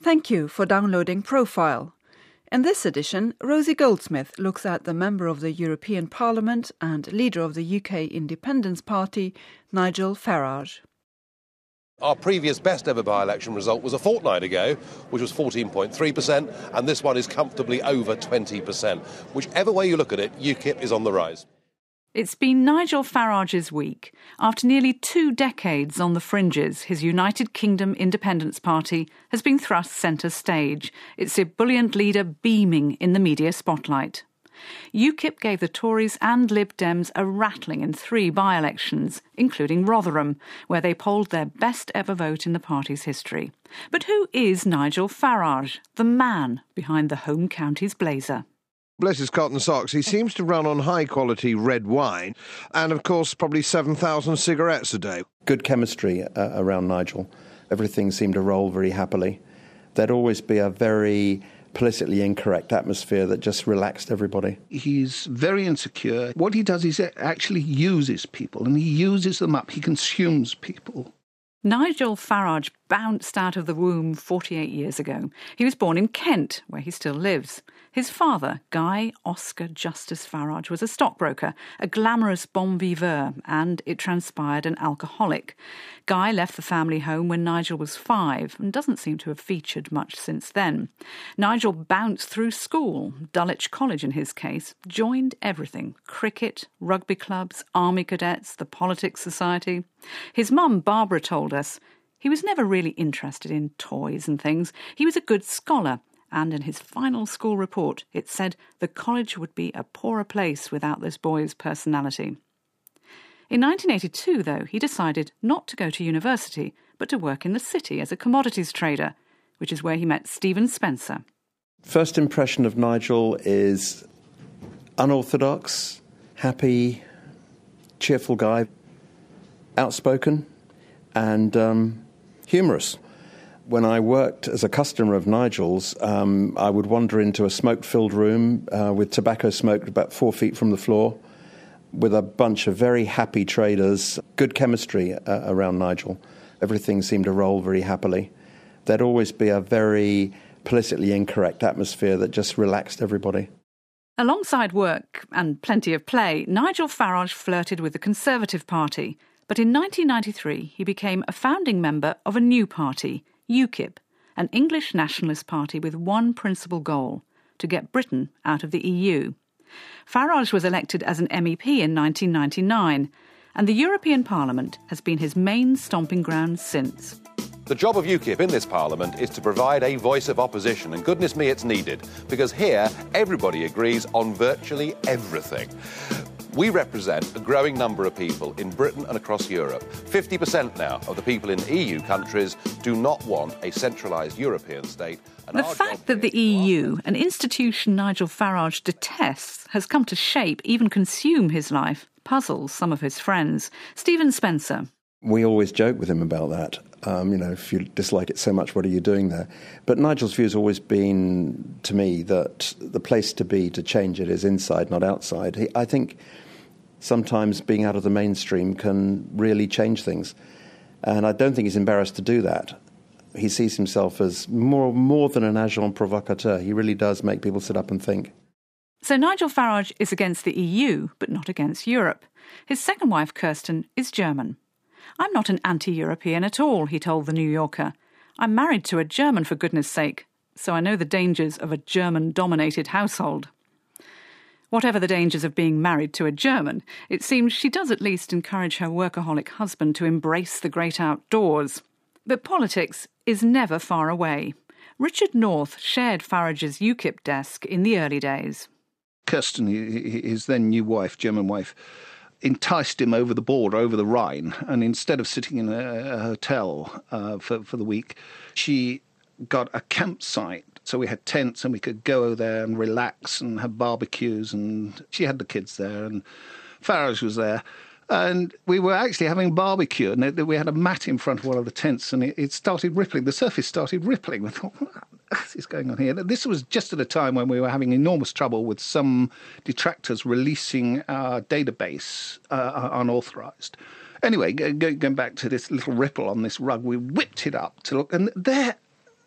Thank you for downloading Profile. In this edition, Rosie Goldsmith looks at the member of the European Parliament and leader of the UK Independence Party, Nigel Farage. Our previous best ever by-election result was a fortnight ago, which was 14.3%, and this one is comfortably over 20%. Whichever way you look at it, UKIP is on the rise. It's been Nigel Farage's week. After nearly 2 decades on the fringes, his United Kingdom Independence Party has been thrust centre stage, its ebullient leader beaming in the media spotlight. UKIP gave the Tories and Lib Dems a rattling in 3 by-elections, including Rotherham, where they polled their best ever vote in the party's history. But who is Nigel Farage, the man behind the home county's blazer? Bless his cotton socks, he seems to run on high-quality red wine and, of course, probably 7,000 cigarettes a day. Good chemistry around Nigel. Everything seemed to roll very happily. There'd always be a very politically incorrect atmosphere that just relaxed everybody. He's very insecure. What he does is actually uses people, and he uses them up. He consumes people. Nigel Farage bounced out of the womb 48 years ago. He was born in Kent, where he still lives. His father, Guy Oscar Justice Farage, was a stockbroker, a glamorous bon viveur, and, it transpired, an alcoholic. Guy left the family home when Nigel was 5 and doesn't seem to have featured much since then. Nigel bounced through school, Dulwich College in his case, joined everything: cricket, rugby clubs, army cadets, the Politics Society. His mum, Barbara, told us he was never really interested in toys and things. He was a good scholar. And in his final school report, it said the college would be a poorer place without this boy's personality. In 1982, though, he decided not to go to university, but to work in the city as a commodities trader, which is where he met Stephen Spencer. First impression of Nigel is unorthodox, happy, cheerful guy, outspoken and humorous. When I worked as a customer of Nigel's, I would wander into a smoke-filled room with tobacco smoke about 4 feet from the floor with a bunch of very happy traders. Good chemistry around Nigel. Everything seemed to roll very happily. There'd always be a very politically incorrect atmosphere that just relaxed everybody. Alongside work and plenty of play, Nigel Farage flirted with the Conservative Party. But in 1993, he became a founding member of a new party, UKIP, an English nationalist party with one principal goal: to get Britain out of the EU. Farage was elected as an MEP in 1999, and the European Parliament has been his main stomping ground since. The job of UKIP in this Parliament is to provide a voice of opposition, and goodness me, it's needed, because here everybody agrees on virtually everything. We represent a growing number of people in Britain and across Europe. 50% now of the people in EU countries do not want a centralised European state. The fact that the EU, an institution Nigel Farage detests, has come to shape, even consume his life, puzzles some of his friends. Stephen Spencer. We always joke with him about that. If you dislike it so much, what are you doing there? But Nigel's view has always been, to me, that the place to be to change it is inside, not outside. I think sometimes being out of the mainstream can really change things. And I don't think he's embarrassed to do that. He sees himself as more than an agent provocateur. He really does make people sit up and think. So Nigel Farage is against the EU, but not against Europe. His second wife, Kirsten, is German. "I'm not an anti-European at all," he told The New Yorker. "I'm married to a German, for goodness sake, so I know the dangers of a German-dominated household." Whatever the dangers of being married to a German, it seems she does at least encourage her workaholic husband to embrace the great outdoors. But politics is never far away. Richard North shared Farage's UKIP desk in the early days. Kirsten, his then new wife, German wife, enticed him over the border, over the Rhine, and instead of sitting in a hotel for the week, she got a campsite. So we had tents and we could go there and relax and have barbecues, and she had the kids there and Farage was there. And we were actually having barbecue, and we had a mat in front of one of the tents, and it started rippling. The surface started rippling. I thought, what is going on here? This was just at a time when we were having enormous trouble with some detractors releasing our database unauthorised. Anyway, going back to this little ripple on this rug, we whipped it up to look, and there,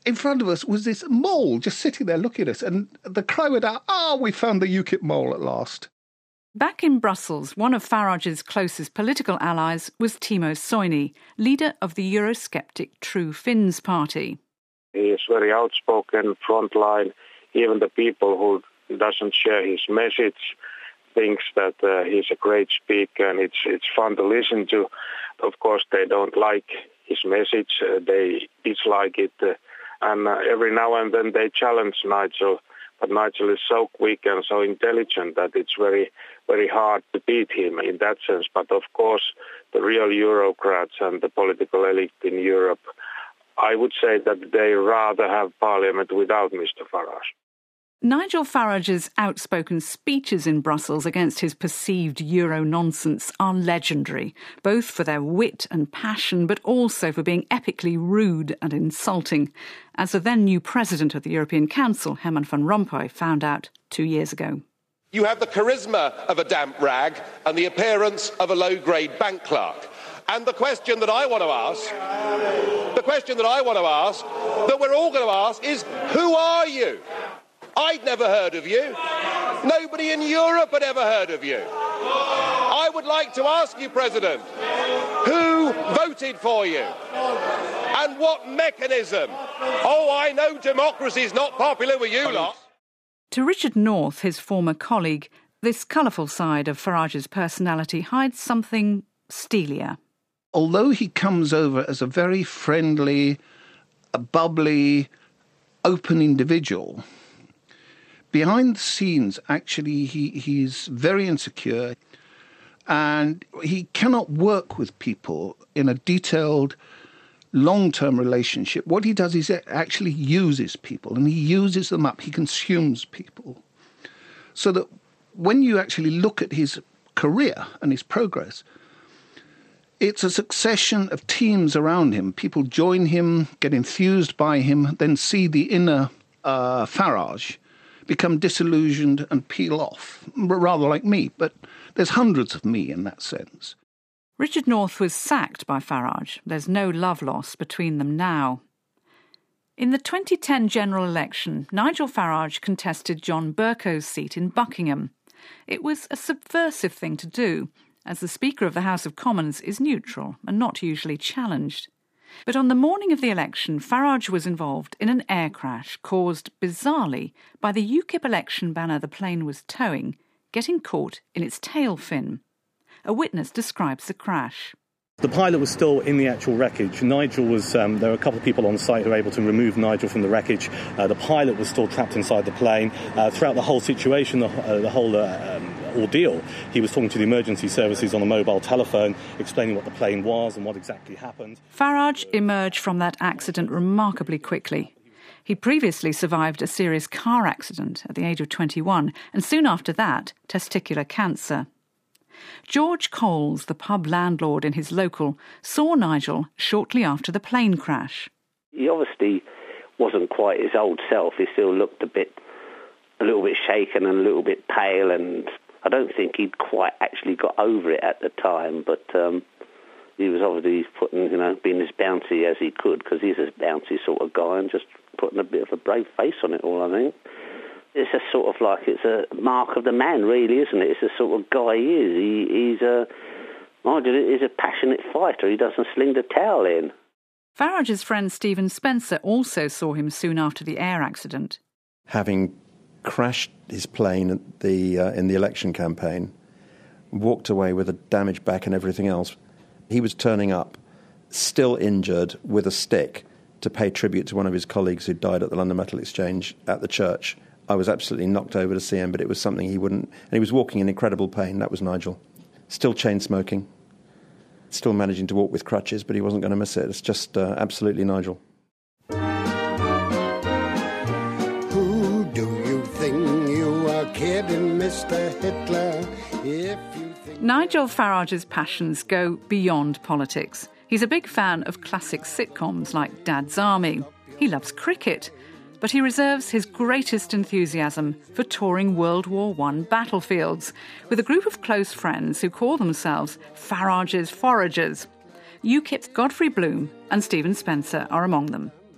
in front of us was this mole just sitting there looking at us, and the cry went out, we found the UKIP mole at last. Back in Brussels, one of Farage's closest political allies was Timo Soini, leader of the Eurosceptic True Finns party. He is very outspoken, frontline. Even the people who doesn't share his message thinks that he's a great speaker and it's fun to listen to. Of course, they don't like his message. They dislike it. And every now and then they challenge Nigel. But Nigel is so quick and so intelligent that it's very, very hard to beat him in that sense. But of course, the real Eurocrats and the political elite in Europe, I would say that they rather have parliament without Mr. Farage. Nigel Farage's outspoken speeches in Brussels against his perceived Euro nonsense are legendary, both for their wit and passion, but also for being epically rude and insulting, as the then new president of the European Council, Herman van Rompuy, found out 2 years ago. You have the charisma of a damp rag and the appearance of a low-grade bank clerk. And the question that I want to ask, that we're all going to ask is, who are you? I'd never heard of you. Nobody in Europe had ever heard of you. I would like to ask you, President, who voted for you? And what mechanism? I know democracy is not popular with you lot. To Richard North, his former colleague, this colourful side of Farage's personality hides something steelier. Although he comes over as a very friendly, bubbly, open individual, behind the scenes, actually, he's very insecure and he cannot work with people in a detailed, long-term relationship. What he does is actually uses people, and he uses them up. He consumes people. So that when you actually look at his career and his progress, it's a succession of teams around him. People join him, get enthused by him, then see the inner Farage become disillusioned and peel off, rather like me. But there's hundreds of me in that sense. Richard North was sacked by Farage. There's no love lost between them now. In the 2010 general election, Nigel Farage contested John Bercow's seat in Buckingham. It was a subversive thing to do, as the Speaker of the House of Commons is neutral and not usually challenged. But on the morning of the election, Farage was involved in an air crash caused, bizarrely, by the UKIP election banner the plane was towing, getting caught in its tail fin. A witness describes the crash. The pilot was still in the actual wreckage. Nigel was, there were a couple of people on site who were able to remove Nigel from the wreckage. The pilot was still trapped inside the plane. Throughout the whole situation, the whole ordeal, he was talking to the emergency services on a mobile telephone, explaining what the plane was and what exactly happened. Farage emerged from that accident remarkably quickly. He previously survived a serious car accident at the age of 21, and soon after that, testicular cancer. George Coles, the pub landlord in his local, saw Nigel shortly after the plane crash. He obviously wasn't quite his old self. He still looked a little bit shaken and a little bit pale, and I don't think he'd quite actually got over it at the time, but he was obviously being as bouncy as he could, because he's a bouncy sort of guy, and just putting a bit of a brave face on it all, I think. It's a sort of like, it's a mark of the man, really, isn't it? It's the sort of guy he is. He's a passionate fighter. He doesn't sling the towel in. Farage's friend Stephen Spencer also saw him soon after the air accident. Having crashed his plane at in the election campaign, walked away with a damaged back and everything else, he was turning up, still injured, with a stick to pay tribute to one of his colleagues who died at the London Metal Exchange at the church. I was absolutely knocked over to see him, but it was something he wouldn't... And he was walking in incredible pain. That was Nigel. Still chain-smoking. Still managing to walk with crutches, but he wasn't going to miss it. It's just absolutely Nigel. Who do you think you are kidding, Mr. Hitler? If you think... Nigel Farage's passions go beyond politics. He's a big fan of classic sitcoms like Dad's Army. He loves cricket. But he reserves his greatest enthusiasm for touring World War I battlefields with a group of close friends who call themselves Farage's Foragers. UKIP's Godfrey Bloom and Stephen Spencer are among them.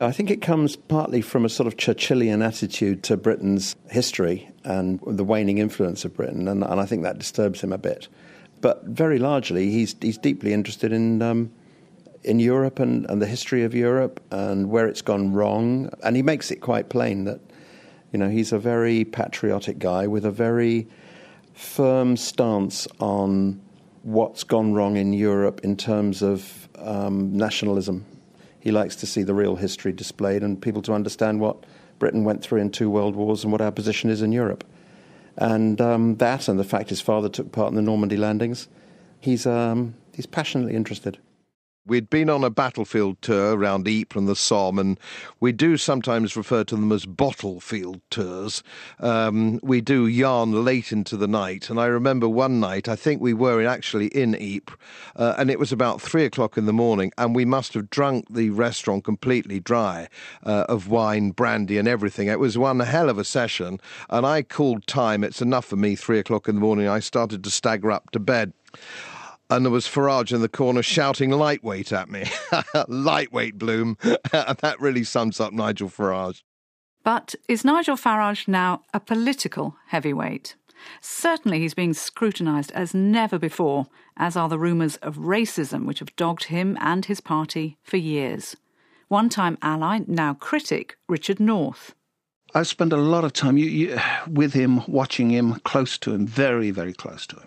I think it comes partly from a sort of Churchillian attitude to Britain's history and the waning influence of Britain, and I think that disturbs him a bit. But very largely, he's deeply interested in Europe and the history of Europe and where it's gone wrong. And he makes it quite plain that, he's a very patriotic guy with a very firm stance on what's gone wrong in Europe in terms of nationalism. He likes to see the real history displayed and people to understand what Britain went through in 2 world wars and what our position is in Europe. And that and the fact his father took part in the Normandy landings, he's passionately interested. We'd been on a battlefield tour around Ypres and the Somme, and we do sometimes refer to them as bottlefield tours. We do yarn late into the night, and I remember one night, I think we were actually in Ypres, and it was about 3 o'clock in the morning, and we must have drunk the restaurant completely dry of wine, brandy and everything. It was one hell of a session, and I called time. It's enough for me, 3 o'clock in the morning. I started to stagger up to bed. And there was Farage in the corner shouting lightweight at me. Lightweight, Bloom. That really sums up Nigel Farage. But is Nigel Farage now a political heavyweight? Certainly he's being scrutinised as never before, as are the rumours of racism which have dogged him and his party for years. One-time ally, now critic, Richard North. I've spent a lot of time with him, watching him, close to him, very, very close to him.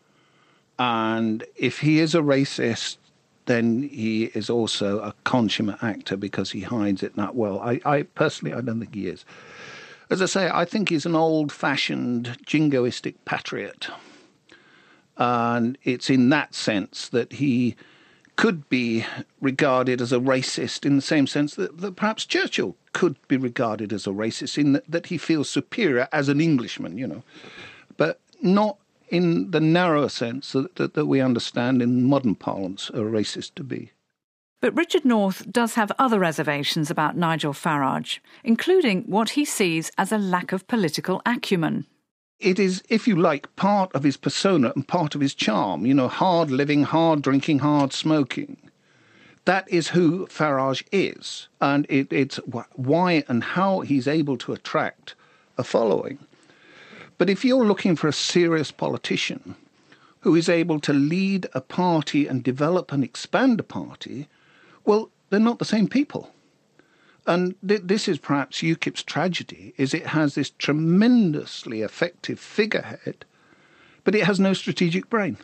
And if he is a racist, then he is also a consummate actor because he hides it that well. I personally, I don't think he is. As I say, I think he's an old-fashioned jingoistic patriot. And it's in that sense that he could be regarded as a racist in the same sense that perhaps Churchill could be regarded as a racist in that he feels superior as an Englishman, but not in the narrower sense that we understand in modern parlance a racist to be. But Richard North does have other reservations about Nigel Farage, including what he sees as a lack of political acumen. It is, if you like, part of his persona and part of his charm, hard living, hard drinking, hard smoking. That is who Farage is, and it's why and how he's able to attract a following. But if you're looking for a serious politician who is able to lead a party and develop and expand a party, well, they're not the same people. And this is perhaps UKIP's tragedy, is it has this tremendously effective figurehead, but it has no strategic brain.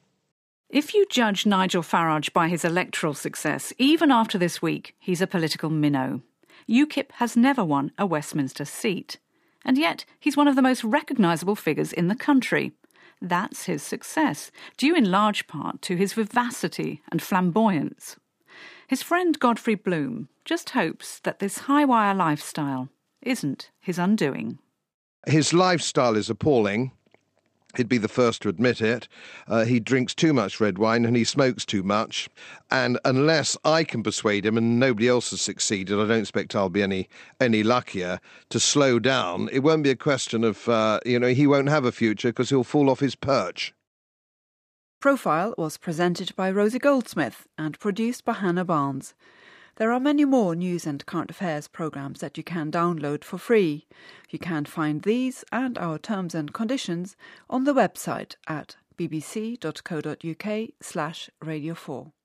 If you judge Nigel Farage by his electoral success, even after this week, he's a political minnow. UKIP has never won a Westminster seat. And yet, he's one of the most recognisable figures in the country. That's his success, due in large part to his vivacity and flamboyance. His friend Godfrey Bloom just hopes that this high-wire lifestyle isn't his undoing. His lifestyle is appalling. He'd be the first to admit it. He drinks too much red wine and he smokes too much. And unless I can persuade him, and nobody else has succeeded, I don't expect I'll be any luckier, to slow down, it won't be a question of, he won't have a future because he'll fall off his perch. Profile was presented by Rosie Goldsmith and produced by Hannah Barnes. There are many more news and current affairs programmes that you can download for free. You can find these and our terms and conditions on the website at bbc.co.uk/Radio4.